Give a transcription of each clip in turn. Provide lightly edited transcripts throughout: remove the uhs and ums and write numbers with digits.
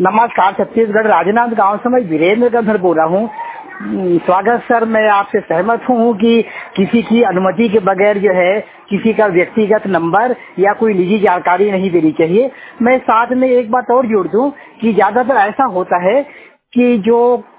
नमस्कार, छत्तीसगढ़ राजनांद गांव से मैं वीरेंद्र गंधर बोल रहा हूँ। स्वागत सर। मैं आपसे सहमत हूँ कि किसी की अनुमति के बगैर जो है किसी का व्यक्तिगत नंबर या कोई निजी जानकारी नहीं देनी चाहिए। मैं साथ में एक बात और जोड़ दूं कि ज्यादातर ऐसा होता है कि जो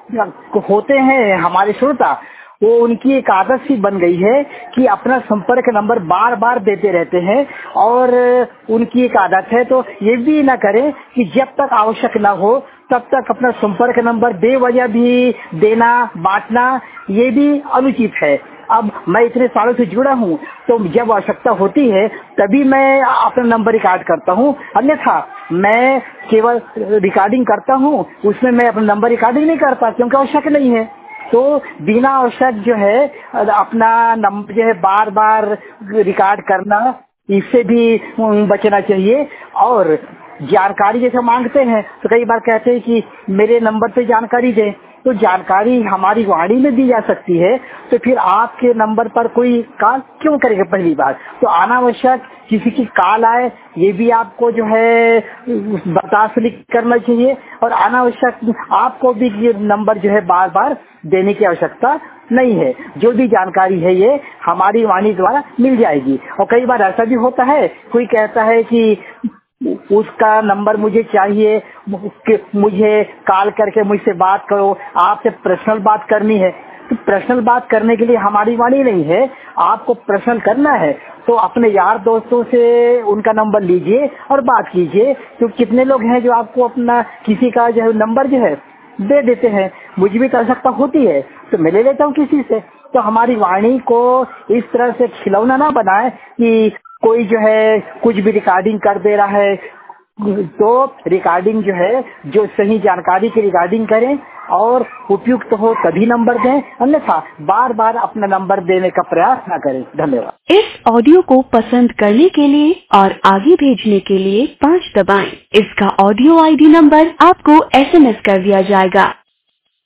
होते हैं हमारे श्रोता, वो उनकी एक आदत सी बन गई है कि अपना संपर्क नंबर बार बार देते रहते हैं और उनकी एक आदत है। तो ये भी ना करें कि जब तक आवश्यक ना हो तब तक अपना संपर्क नंबर बेवजह भी देना, बांटना, ये भी अनुचित है। अब मैं इतने सालों से जुड़ा हूँ तो जब आवश्यकता होती है तभी मैं अपना नंबर रिकॉर्ड करता हूँ, अन्यथा मैं केवल रिकॉर्डिंग करता हूँ, उसमें मैं अपना नंबर रिकॉर्डिंग नहीं करता क्योंकि आवश्यक नहीं है। तो बिना आवश्यक जो है अपना नंबर जो है बार बार रिकॉर्ड करना, इससे भी बचना चाहिए। और जानकारी जैसे मांगते हैं तो कई बार कहते हैं कि मेरे नंबर पे जानकारी दें, तो जानकारी हमारी वाणी में दी जा सकती है, तो फिर आपके नंबर पर कोई कॉल क्यों करेगा? पहली बात तो अनावश्यक किसी की कॉल आए ये भी आपको जो है बर्दाश्त नहीं करना चाहिए, और अनावश्यक आपको भी ये नंबर जो है बार बार देने की आवश्यकता नहीं है। जो भी जानकारी है ये हमारी वाणी द्वारा मिल जाएगी। और कई बार ऐसा भी होता है, कोई कहता है कि उसका नंबर मुझे चाहिए, मुझे कॉल करके मुझसे बात करो, आपसे पर्सनल बात करनी है। तो पर्सनल बात करने के लिए हमारी वाणी नहीं है, आपको पर्सनल करना है तो अपने यार दोस्तों से उनका नंबर लीजिए और बात कीजिए। तो कितने लोग हैं जो आपको अपना किसी का जो है नंबर जो है दे देते हैं। मुझे भी तो आवश्यकता होती है तो मैं ले लेता हूँ किसी से। तो हमारी वाणी को इस तरह से खिलौना ना बनाए कि कोई जो है कुछ भी रिकॉर्डिंग कर दे रहा है। तो रिकॉर्डिंग जो है जो सही जानकारी की रिकॉर्डिंग करें और उपयुक्त हो तभी नंबर दें, अन्यथा बार बार अपना नंबर देने का प्रयास न करें। धन्यवाद। इस ऑडियो को पसंद करने के लिए और आगे भेजने के लिए 5 दबाएं। इसका ऑडियो ID नंबर आपको SMS कर दिया जाएगा।